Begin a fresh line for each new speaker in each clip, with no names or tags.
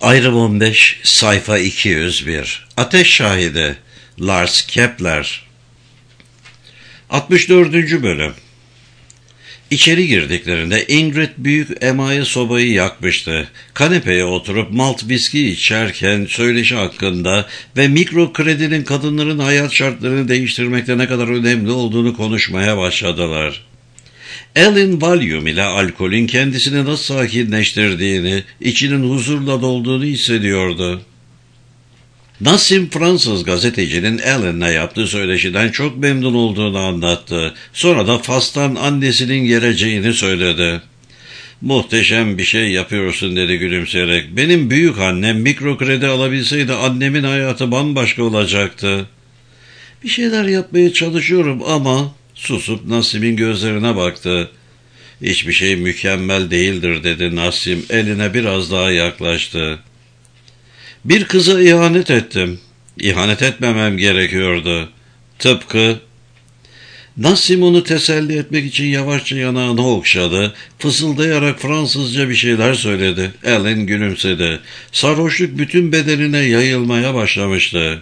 Ayrım 15, sayfa 201. Ateş Şahidi, Lars Kepler. 64. bölüm. İçeri girdiklerinde Ingrid büyük emaye sobayı yakmıştı. Kanepeye oturup malt viski içerken söyleşi hakkında ve mikro kredinin kadınların hayat şartlarını değiştirmekte ne kadar önemli olduğunu konuşmaya başladılar. Ellen Valium ile alkolün kendisini nasıl sakinleştirdiğini, içinin huzurla dolduğunu hissediyordu. Nassim Fransız gazetecinin Ellen'le yaptığı söyleşiden çok memnun olduğunu anlattı. Sonra da Fas'tan annesinin geleceğini söyledi. "Muhteşem bir şey yapıyorsun," dedi gülümseyerek. "Benim büyük annem mikro kredi alabilseydi annemin hayatı bambaşka olacaktı." "Bir şeyler yapmaya çalışıyorum ama..." Susup Nassim'in gözlerine baktı. "Hiçbir şey mükemmel değildir," dedi Nassim. Eline biraz daha yaklaştı. "Bir kıza ihanet ettim. İhanet etmemem gerekiyordu. Tıpkı..." Nassim onu teselli etmek için yavaşça yanağını okşadı. Fısıldayarak Fransızca bir şeyler söyledi. Ellen gülümsedi. Sarhoşluk bütün bedenine yayılmaya başlamıştı.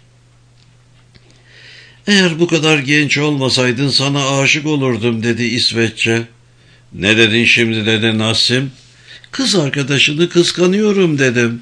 "Eğer bu kadar genç olmasaydın sana aşık olurdum," dedi İsveççe. "Ne dedin şimdi?" dedi Nassim. "Kız arkadaşını kıskanıyorum," dedim.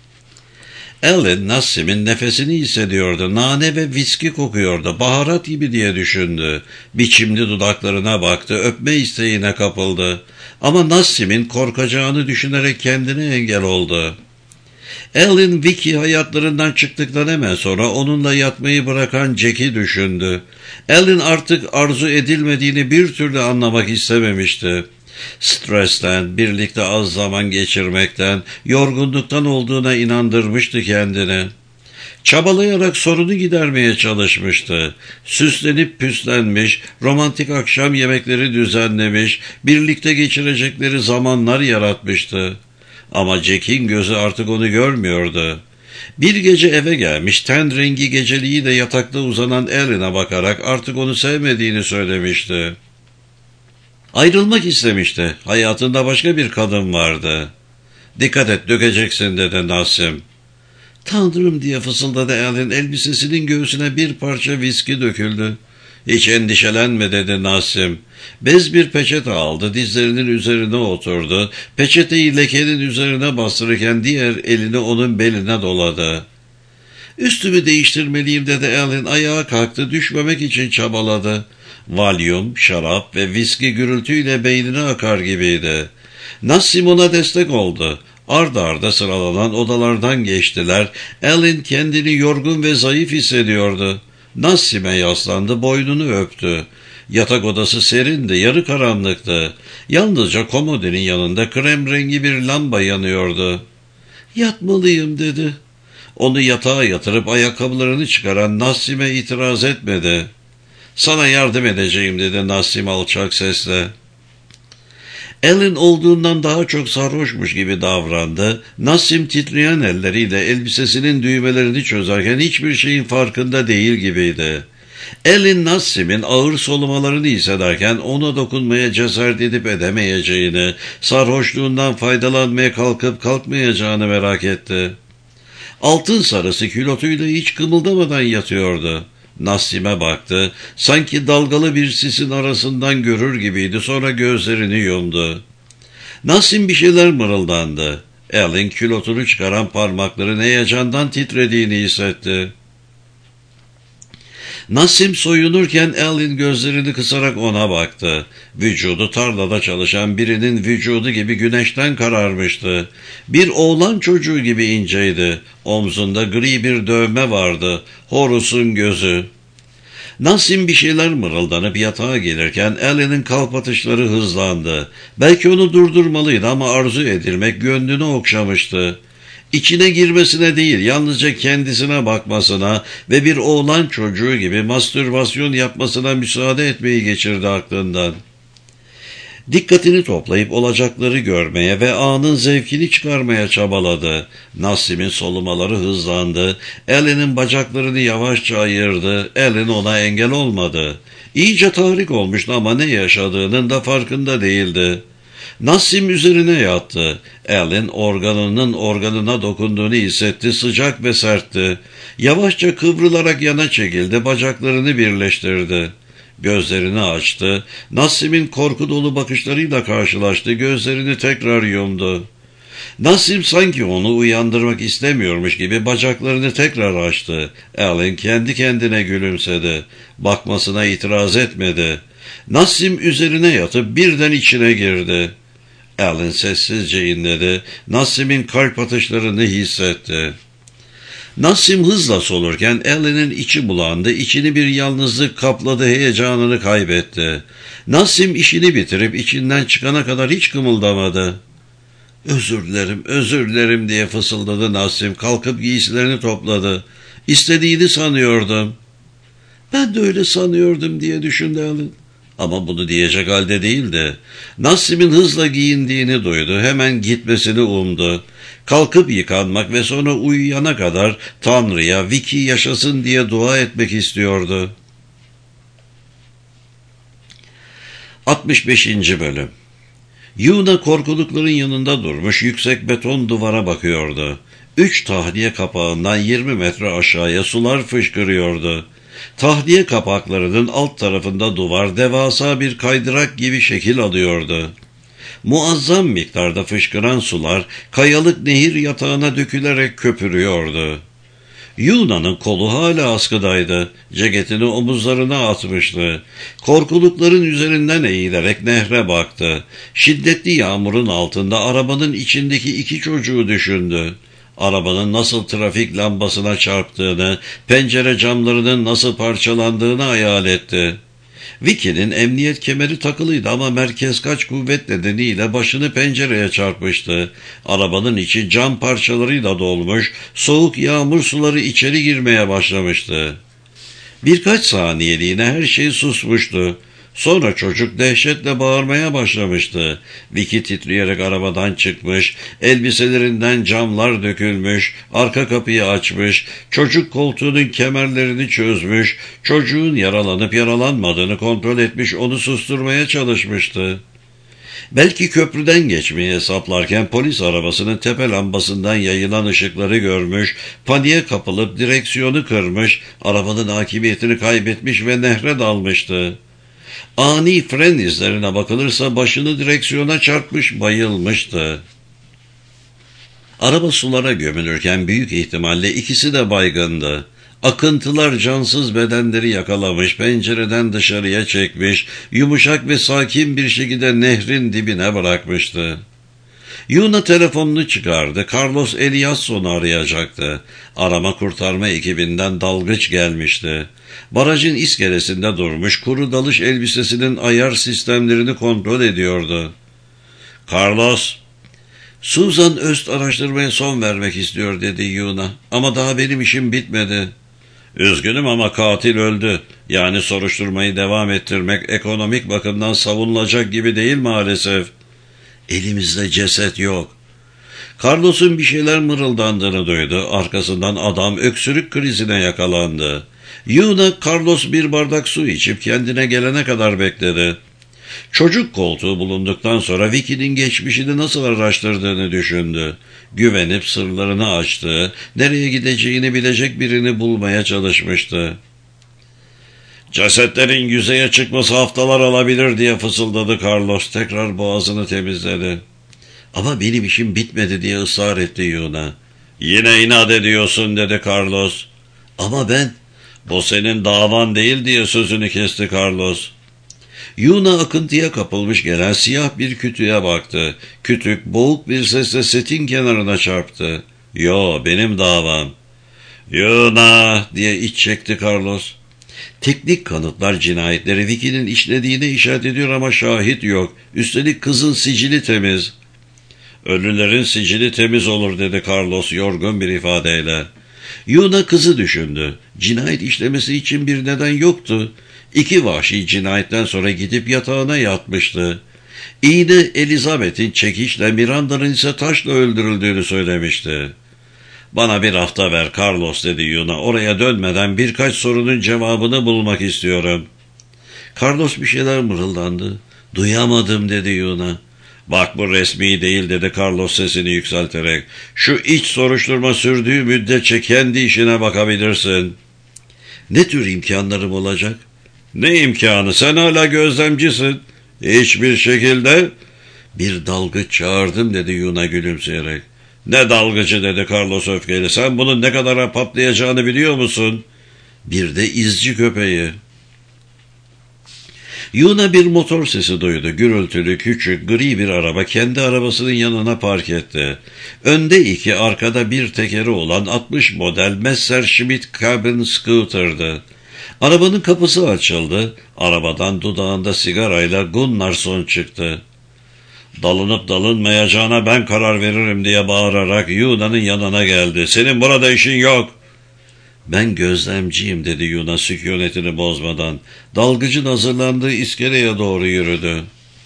Ellen Nassim'in nefesini hissediyordu. Nane ve viski kokuyordu. Baharat gibi diye düşündü. Biçimli dudaklarına baktı. Öpme isteğine kapıldı. Ama Nassim'in korkacağını düşünerek kendine engel oldu. Ellen, Vicky hayatlarından çıktıktan hemen sonra onunla yatmayı bırakan Jack'i düşündü. Ellen artık arzu edilmediğini bir türlü anlamak istememişti. Stresten, birlikte az zaman geçirmekten, yorgunluktan olduğuna inandırmıştı kendini. Çabalayarak sorunu gidermeye çalışmıştı. Süslenip püslenmiş, romantik akşam yemekleri düzenlemiş, birlikte geçirecekleri zamanlar yaratmıştı. Ama Jack'in gözü artık onu görmüyordu. Bir gece eve gelmiş, ten rengi geceliği de yatakta uzanan Ellen'a bakarak artık onu sevmediğini söylemişti. Ayrılmak istemişti. Hayatında başka bir kadın vardı. "Dikkat et, dökeceksin," dedi Nassim. "Tanrım," diye fısıldadı Ellen. Elbisesinin göğsüne bir parça viski döküldü. "Hiç endişelenme," dedi Nassim. Bez bir peçete aldı, dizlerinin üzerine oturdu. Peçeteyi lekenin üzerine bastırırken diğer elini onun beline doladı. "Üstümü değiştirmeliyim," dedi Ellen. Ayağa kalktı, düşmemek için çabaladı. Valium, şarap ve viski gürültüyle beynine akar gibiydi. Nassim ona destek oldu. Arda arda sıralanan odalardan geçtiler. Ellen kendini yorgun ve zayıf hissediyordu. Nassim'e yaslandı, boynunu öptü. Yatak odası serindi, yarı karanlıktı. Yalnızca komodinin yanında krem rengi bir lamba yanıyordu. "Yatmalıyım," dedi. Onu yatağa yatırıp ayakkabılarını çıkaran Nassim'e itiraz etmedi. "Sana yardım edeceğim," dedi Nassim alçak sesle. Ellen olduğundan daha çok sarhoşmuş gibi davrandı. Nassim titreyen elleriyle elbisesinin düğmelerini çözerken hiçbir şeyin farkında değil gibiydi. Ellen Nassim'in ağır solumalarını hissederken ona dokunmaya cesaret edip edemeyeceğini, sarhoşluğundan faydalanmaya kalkıp kalkmayacağını merak etti. Altın sarısı külotuyla hiç kımıldamadan yatıyordu. Nassim'e baktı. Sanki dalgalı bir sisin arasından görür gibiydi. Sonra gözlerini yumdu. Nassim bir şeyler mırıldandı. Ellen külotunu çıkaran parmakların heyecandan titrediğini hissetti. Nassim soyunurken Ellen gözlerini kısarak ona baktı. Vücudu tarlada çalışan birinin vücudu gibi güneşten kararmıştı. Bir oğlan çocuğu gibi inceydi. Omzunda gri bir dövme vardı. Horus'un gözü. Nassim bir şeyler mırıldanıp yatağa gelirken Ellen'in kalp atışları hızlandı. Belki onu durdurmalıydı ama arzu edilmek gönlünü okşamıştı. İçine girmesine değil, yalnızca kendisine bakmasına ve bir oğlan çocuğu gibi mastürbasyon yapmasına müsaade etmeyi geçirdi aklından. Dikkatini toplayıp olacakları görmeye ve anın zevkini çıkarmaya çabaladı. Nassim'in solumaları hızlandı. Ellen'in bacaklarını yavaşça ayırdı. Ellen ona engel olmadı. İyice tahrik olmuştu ama ne yaşadığının da farkında değildi. Nassim üzerine yattı. Alan organının organına dokunduğunu hissetti. Sıcak ve sertti. Yavaşça kıvrılarak yana çekildi. Bacaklarını birleştirdi. Gözlerini açtı. Nassim'in korku dolu bakışlarıyla karşılaştı. Gözlerini tekrar yumdu. Nassim sanki onu uyandırmak istemiyormuş gibi bacaklarını tekrar açtı. Alan kendi kendine gülümsedi. Bakmasına itiraz etmedi. Nassim üzerine yatıp birden içine girdi. Alan sessizce inledi. Nassim'in kalp atışlarını hissetti. Nassim hızla solurken Alan'ın içi bulandı. İçini bir yalnızlık kapladı, heyecanını kaybetti. Nassim işini bitirip içinden çıkana kadar hiç kımıldamadı. Özür dilerim diye fısıldadı Nassim. Kalkıp giysilerini topladı. İstediğini sanıyordum. Ben de öyle sanıyordum diye düşündü Alan. Ama bunu diyecek halde değildi. Nassim'in hızla giyindiğini duydu. Hemen gitmesini umdu. Kalkıp yıkanmak ve sonra uyuyana kadar Tanrı'ya Vicky yaşasın diye dua etmek istiyordu. 65. Bölüm. Yuna korkulukların yanında durmuş yüksek beton duvara bakıyordu. 3 tahliye kapağından 20 metre aşağıya sular fışkırıyordu. Tahliye kapaklarının alt tarafında duvar devasa bir kaydırak gibi şekil alıyordu. Muazzam miktarda fışkıran sular kayalık nehir yatağına dökülerek köpürüyordu. Yuna'nın kolu hala askıdaydı. Ceketini omuzlarına atmıştı. Korkulukların üzerinden eğilerek nehre baktı. Şiddetli yağmurun altında arabanın içindeki 2 çocuğu düşündü. Arabanın nasıl trafik lambasına çarptığını, pencere camlarının nasıl parçalandığını hayal etti. Vicky'nin emniyet kemeri takılıydı ama merkez kaç kuvvet nedeniyle başını pencereye çarpmıştı. Arabanın içi cam parçalarıyla dolmuş, soğuk yağmur suları içeri girmeye başlamıştı. Birkaç saniyeliğine her şey susmuştu. Sonra çocuk dehşetle bağırmaya başlamıştı. Vicky titreyerek arabadan çıkmış, elbiselerinden camlar dökülmüş, arka kapıyı açmış, çocuk koltuğunun kemerlerini çözmüş, çocuğun yaralanıp yaralanmadığını kontrol etmiş, onu susturmaya çalışmıştı. Belki köprüden geçmeyi hesaplarken polis arabasının tepe lambasından yayılan ışıkları görmüş, paniğe kapılıp direksiyonu kırmış, arabanın hakimiyetini kaybetmiş ve nehre dalmıştı. Ani fren izlerine bakılırsa başını direksiyona çarpmış, bayılmıştı. Araba sulara gömülürken büyük ihtimalle ikisi de baygındı. Akıntılar cansız bedenleri yakalamış, pencereden dışarıya çekmiş, yumuşak ve sakin bir şekilde nehrin dibine bırakmıştı. Yuna telefonunu çıkardı. Carlos Eliasson'u arayacaktı. Arama kurtarma ekibinden dalgıç gelmişti. Barajın iskelesinde durmuş, kuru dalış elbisesinin ayar sistemlerini kontrol ediyordu. Carlos, Susan Öst araştırmaya son vermek istiyor dedi Yuna. Ama daha benim işim bitmedi. Üzgünüm ama katil öldü. Yani soruşturmayı devam ettirmek ekonomik bakımdan savunulacak gibi değil maalesef. Elimizde ceset yok. Carlos'un bir şeyler mırıldandığını duydu. Arkasından adam öksürük krizine yakalandı. Yuna, Carlos bir bardak su içip kendine gelene kadar bekledi. Çocuk koltuğu bulunduktan sonra Vicky'nin geçmişini nasıl araştırdığını düşündü. Güvenip sırlarını açtı. Nereye gideceğini bilecek birini bulmaya çalışmıştı. Cesetlerin yüzeye çıkması haftalar alabilir diye fısıldadı Carlos. Tekrar boğazını temizledi. Ama benim işim bitmedi diye ısrar etti Yuna. Yine inat ediyorsun dedi Carlos. Ama ben... Bu senin davan değil diye sözünü kesti Carlos. Yuna akıntıya kapılmış gelen siyah bir kütüğe baktı. Kütük boğuk bir sesle setin kenarına çarptı. Yo, benim davam. Yuna diye iç çekti Carlos. Teknik kanıtlar cinayetleri Vicky'nin işlediğine işaret ediyor ama şahit yok. Üstelik kızın sicili temiz. Ölülerin sicili temiz olur dedi Carlos yorgun bir ifadeyle. Yuna kızı düşündü. Cinayet işlemesi için bir neden yoktu. 2 vahşi cinayetten sonra gidip yatağına yatmıştı. İğne Elizabeth'in çekiçle, Miranda'nın ise taşla öldürüldüğünü söylemişti. Bana bir hafta ver Carlos dedi Yuna. Oraya dönmeden birkaç sorunun cevabını bulmak istiyorum. Carlos bir şeyler mırıldandı. Duyamadım dedi Yuna. Bak bu resmi değil dedi Carlos sesini yükselterek. Şu iç soruşturma sürdüğü müddetçe kendi işine bakabilirsin. Ne tür imkanlarım olacak? Ne imkanı? Sen hala gözlemcisin. Hiçbir şekilde. Bir dalgıç çağırdım dedi Yuna gülümseyerek. Ne dalgıcı dedi Carlos öfkeyle. Sen bunun ne kadar patlayacağını biliyor musun? Bir de izci köpeği. Yuna bir motor sesi duydu. Gürültülü, küçük, gri bir araba kendi arabasının yanına park etti. Önde iki, arkada bir tekeri olan 60 model Messerschmitt Cabin Scooter'dı. Arabanın kapısı açıldı. Arabadan dudağında sigarayla Gunnarsson çıktı. Dalınıp dalınmayacağına ben karar veririm diye bağırarak Yuna'nın yanına geldi. Senin burada işin yok. Ben gözlemciyim dedi Yuna sükunetini bozmadan. Dalgıcın hazırlandığı iskeleye doğru yürüdü.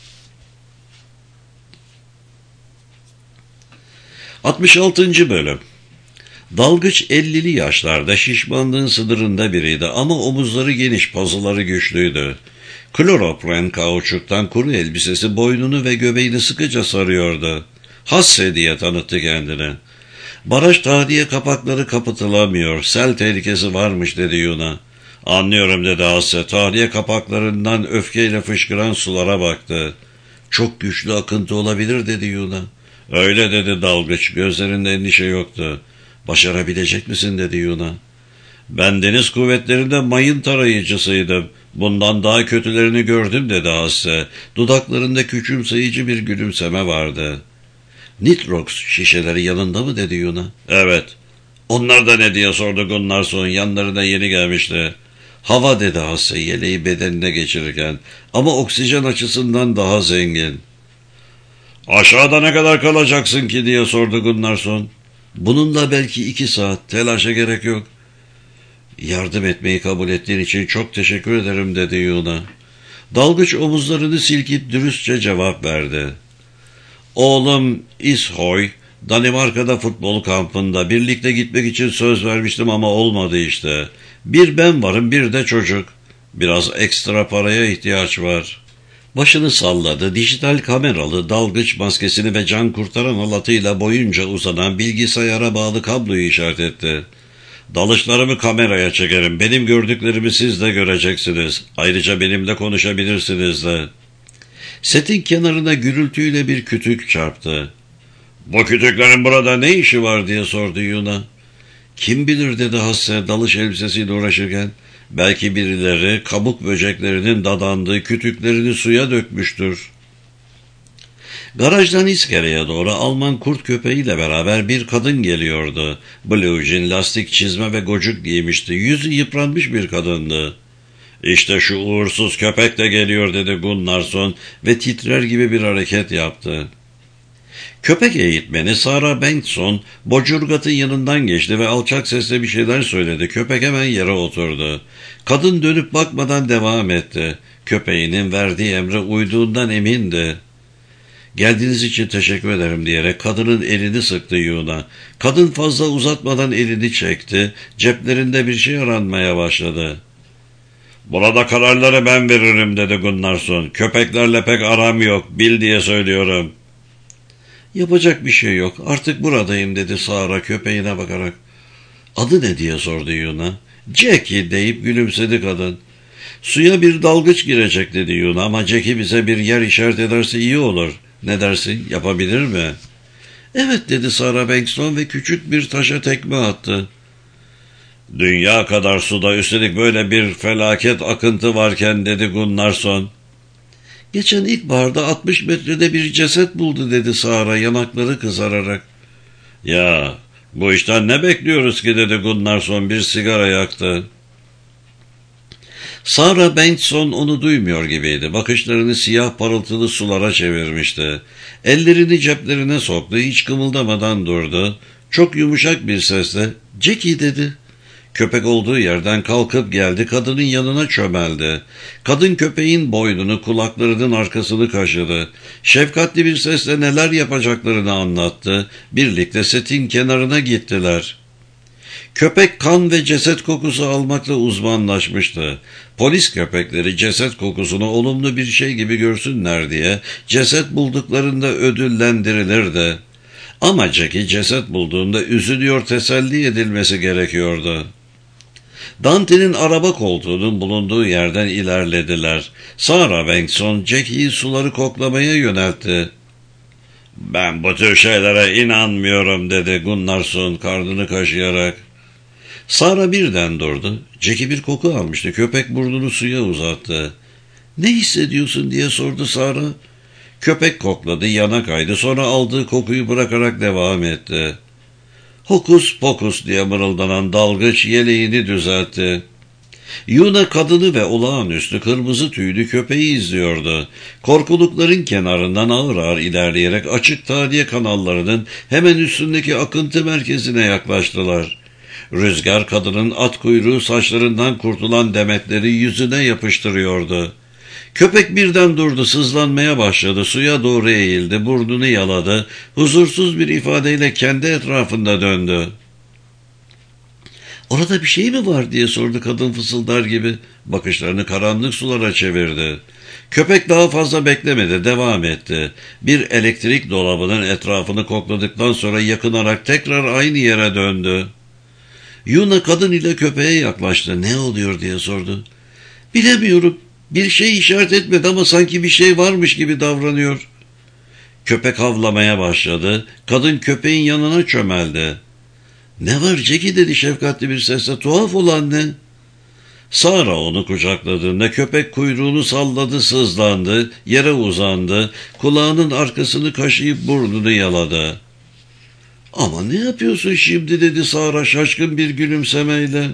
66. Bölüm. Dalgıç 50'li yaşlarda, şişmanlığın sınırında biriydi ama omuzları geniş, pazıları güçlüydü. Kloropren kauçuktan kuru elbisesi boynunu ve göbeğini sıkıca sarıyordu. Hasse diye tanıttı kendini. Baraj tahliye kapakları kapatılamıyor, sel tehlikesi varmış dedi Yuna. Anlıyorum dedi Hasse. Tahliye kapaklarından öfkeyle fışkıran sulara baktı. Çok güçlü akıntı olabilir dedi Yuna. Öyle dedi dalgıç, gözlerinde endişe yoktu. Başarabilecek misin dedi Yuna. Ben deniz kuvvetlerinde mayın tarayıcısıydım. Bundan daha kötülerini gördüm dedi Hasse. Dudaklarında küçümseyici bir gülümseme vardı. Nitrox şişeleri yanında mı dedi Yuna. Evet. Onlar da ne diye sordu Gunnarsson, yanlarına yeni gelmişti. Hava dedi Hasse yeleği bedenine geçirirken, ama oksijen açısından daha zengin. Aşağıda ne kadar kalacaksın ki diye sordu Gunnarsson. Bununla belki 2 saat, telaşa gerek yok. Yardım etmeyi kabul ettiğin için çok teşekkür ederim dedi Yuna. Dalgıç omuzlarını silkip dürüstçe cevap verdi. Oğlum Ishoy, Danimarka'da futbol kampında birlikte gitmek için söz vermiştim ama olmadı işte. Bir ben varım, bir de çocuk. Biraz ekstra paraya ihtiyaç var. Başını salladı, dijital kameralı dalgıç maskesini ve can kurtaran halatıyla boyunca uzanan bilgisayara bağlı kabloyu işaret etti. Dalışlarımı kameraya çekerim, benim gördüklerimi siz de göreceksiniz. Ayrıca benimle konuşabilirsiniz de. Setin kenarına gürültüyle bir kütük çarptı. Bu kütüklerin burada ne işi var diye sordu Yuna. Kim bilir dedi Hasse dalış elbisesiyle uğraşırken. Belki birileri kabuk böceklerinin dadandığı kütüklerini suya dökmüştür. Garajdan iskeleye doğru Alman kurt köpeğiyle beraber bir kadın geliyordu. Blue jean, lastik çizme ve gocuk giymişti. Yüzü yıpranmış bir kadındı. İşte şu uğursuz köpek de geliyor dedi Gunnarsson ve titrer gibi bir hareket yaptı. Köpek eğitmeni Sarah Bengtsson Bocurgat'ın yanından geçti ve alçak sesle bir şeyler söyledi. Köpek hemen yere oturdu. Kadın dönüp bakmadan devam etti. Köpeğinin verdiği emre uyduğundan emindi. Geldiğiniz için teşekkür ederim diyerek kadının elini sıktı Yuna. Kadın fazla uzatmadan elini çekti. Ceplerinde bir şey aranmaya başladı. Burada kararları ben veririm dedi Gunnarsson. Köpeklerle pek aram yok, bil diye söylüyorum. Yapacak bir şey yok, artık buradayım dedi Sara köpeğine bakarak. Adı ne diye sordu Yuna. Jackie deyip gülümsedi kadın. Suya bir dalgıç girecek dedi Yuna ama Jackie bize bir yer işaret ederse iyi olur. Ne dersin, yapabilir mi? Evet dedi Sarah Bengtsson ve küçük bir taşa tekme attı. Dünya kadar suda üstelik böyle bir felaket akıntı varken dedi Gunnarsson. Geçen ilkbaharda 60 metrede bir ceset buldu dedi Sarah yanakları kızararak. Ya bu işten ne bekliyoruz ki dedi Gunnarsson bir sigara yaktı. Sarah Bengtsson onu duymuyor gibiydi. Bakışlarını siyah parıltılı sulara çevirmişti. Ellerini ceplerine soktu, hiç kımıldamadan durdu. Çok yumuşak bir sesle "Jackie" dedi. Köpek olduğu yerden kalkıp geldi, kadının yanına çömeldi. Kadın köpeğin boynunu, kulaklarının arkasını kaşıdı. Şefkatli bir sesle neler yapacaklarını anlattı. Birlikte setin kenarına gittiler. Köpek kan ve ceset kokusu almakla uzmanlaşmıştı. Polis köpekleri ceset kokusunu olumlu bir şey gibi görsünler diye ceset bulduklarında ödüllendirilirdi. Ama Jackie ceset bulduğunda üzülüyor, teselli edilmesi gerekiyordu. Dante'nin araba koltuğunun bulunduğu yerden ilerlediler. Sarah Bankson Jackie'yi suları koklamaya yöneltti. "Ben bu tür şeylere inanmıyorum," dedi Gunnarsson karnını kaşıyarak. Sarah birden durdu. Jackie bir koku almıştı. Köpek burnunu suya uzattı. "Ne hissediyorsun?" diye sordu Sarah. Köpek kokladı, yana kaydı, sonra aldığı kokuyu bırakarak devam etti. "Hokus pokus," diye mırıldanan dalgıç yeleğini düzeltti. Yuna kadını ve olağanüstü kırmızı tüylü köpeği izliyordu. Korkulukların kenarından ağır ağır ilerleyerek açık tahliye kanallarının hemen üstündeki akıntı merkezine yaklaştılar. Rüzgar kadının at kuyruğu saçlarından kurtulan demetleri yüzüne yapıştırıyordu. Köpek birden durdu, sızlanmaya başladı, suya doğru eğildi, burnunu yaladı, huzursuz bir ifadeyle kendi etrafında döndü. "Orada bir şey mi var?" diye sordu kadın fısıldar gibi. Bakışlarını karanlık sulara çevirdi. Köpek daha fazla beklemedi, devam etti. Bir elektrik dolabının etrafını kokladıktan sonra yakınarak tekrar aynı yere döndü. Yuna kadın ile köpeğe yaklaştı. "Ne oluyor?" diye sordu. "Bilemiyorum. Bir şey işaret etmedi ama sanki bir şey varmış gibi davranıyor." Köpek havlamaya başladı. Kadın köpeğin yanına çömeldi. "Ne var Jackie?" dedi şefkatli bir sesle. "Tuhaf olan ne?" Sarah onu kucakladığında köpek kuyruğunu salladı, sızlandı, yere uzandı, kulağının arkasını kaşıyıp burnunu yaladı. "Ama ne yapıyorsun şimdi?" dedi Sarah şaşkın bir gülümsemeyle.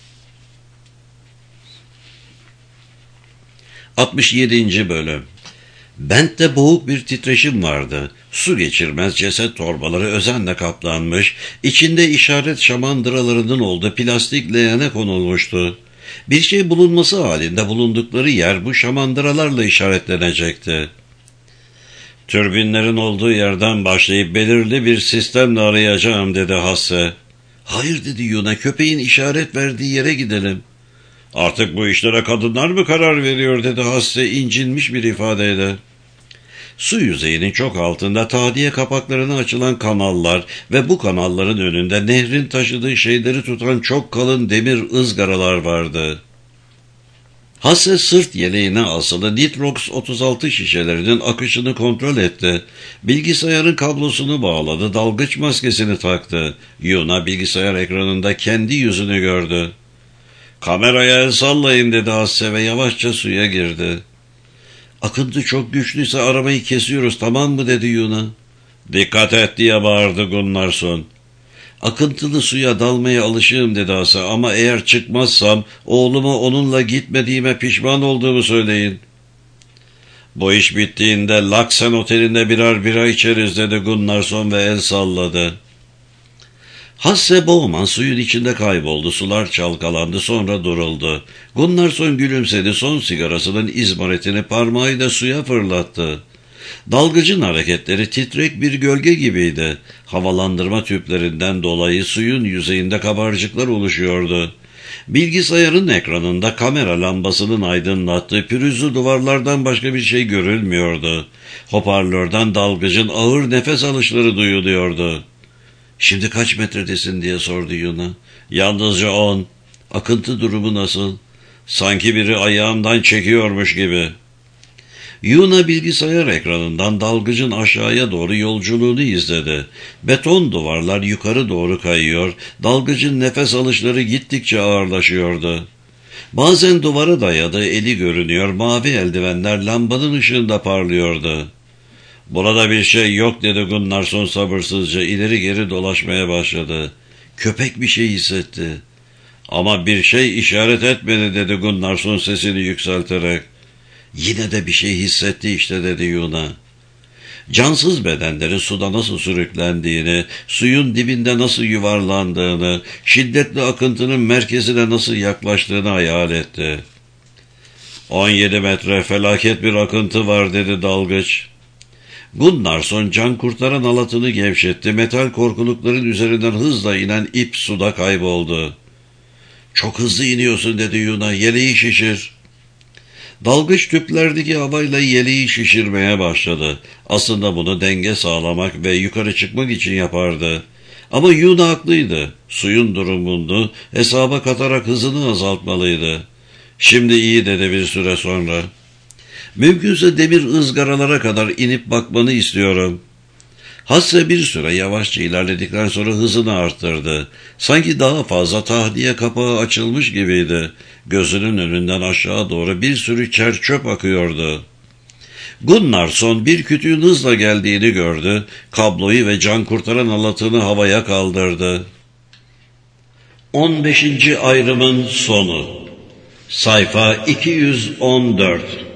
67. Bölüm. Bent'te boğuk bir titreşim vardı. Su geçirmez ceset torbaları özenle kaplanmış, içinde işaret şamandıralarının olduğu plastik leğene konulmuştu. Bir şey bulunması halinde bulundukları yer bu şamandıralarla işaretlenecekti. "Türbinlerin olduğu yerden başlayıp belirli bir sistemle arayacağım," dedi Hasse. "Hayır," dedi Yuna, "köpeğin işaret verdiği yere gidelim." "Artık bu işlere kadınlar mı karar veriyor?" dedi Hasse incinmiş bir ifadeyle. Su yüzeyinin çok altında tahliye kapaklarına açılan kanallar ve bu kanalların önünde nehrin taşıdığı şeyleri tutan çok kalın demir ızgaralar vardı. Hasse sırt yeleğine asılı Nitrox 36 şişelerinin akışını kontrol etti. Bilgisayarın kablosunu bağladı, dalgıç maskesini taktı. Yuna bilgisayar ekranında kendi yüzünü gördü. "Kameraya el sallayın," dedi Hasse ve yavaşça suya girdi. "Akıntı çok güçlüyse arabayı kesiyoruz, tamam mı?" dedi Yuna. "Dikkat et," diye bağırdı Gunnarsson. "Akıntılı suya dalmaya alışığım," dedi Hasse, "ama eğer çıkmazsam oğluma onunla gitmediğime pişman olduğumu söyleyin." "Bu iş bittiğinde Laksen Oteli'nde birer bira içeriz," dedi Gunnarsson ve el salladı. Hasse Bowman suyun içinde kayboldu. Sular çalkalandı, sonra duruldu. Gunnarsson gülümsedi, son sigarasının izmaritini parmağıyla suya fırlattı. Dalgıcın hareketleri titrek bir gölge gibiydi. Havalandırma tüplerinden dolayı suyun yüzeyinde kabarcıklar oluşuyordu. Bilgisayarın ekranında kamera lambasının aydınlattığı pürüzlü duvarlardan başka bir şey görülmüyordu. Hoparlörden dalgıcın ağır nefes alışları duyuluyordu. "Şimdi kaç metredesin?" diye sordu Yuna. "Yalnızca 10. Akıntı durumu nasıl?" "Sanki biri ayağımdan çekiyormuş gibi." Yuna bilgisayar ekranından dalgıcın aşağıya doğru yolculuğunu izledi. Beton duvarlar yukarı doğru kayıyor, dalgıcın nefes alışları gittikçe ağırlaşıyordu. Bazen duvara dayadığı eli görünüyor, mavi eldivenler lambanın ışığında parlıyordu. "Burada bir şey yok," dedi Gunnarsson sabırsızca, ileri geri dolaşmaya başladı. Köpek bir şey hissetti. "Ama bir şey işaret etmedi," dedi Gunnarsson sesini yükselterek. "Yine de bir şey hissetti işte," dedi Yuna. Cansız bedenlerin suda nasıl sürüklendiğini, suyun dibinde nasıl yuvarlandığını, şiddetli akıntının merkezine nasıl yaklaştığını hayal etti. 17 metre felaket bir akıntı var," dedi dalgıç. Gunnarsson can kurtaran halatını gevşetti. Metal korkulukların üzerinden hızla inen ip suda kayboldu. "Çok hızlı iniyorsun," dedi Yuna. "Yeleği şişir." Dalgıç tüplerdeki havayla yeleği şişirmeye başladı. Aslında bunu denge sağlamak ve yukarı çıkmak için yapardı. Ama Yuna haklıydı. Suyun durumunu hesaba katarak hızını azaltmalıydı. "Şimdi iyi," dedi bir süre sonra. "Mümkünse demir ızgaralara kadar inip bakmanı istiyorum." Hasse bir süre yavaşça ilerledikten sonra hızını arttırdı. Sanki daha fazla tahliye kapağı açılmış gibiydi. Gözünün önünden aşağı doğru bir sürü çer çöp akıyordu. Gunnarsson bir kütüğün hızla geldiğini gördü. Kabloyu ve can kurtaran halatını havaya kaldırdı. 15. ayrımın sonu. Sayfa 214.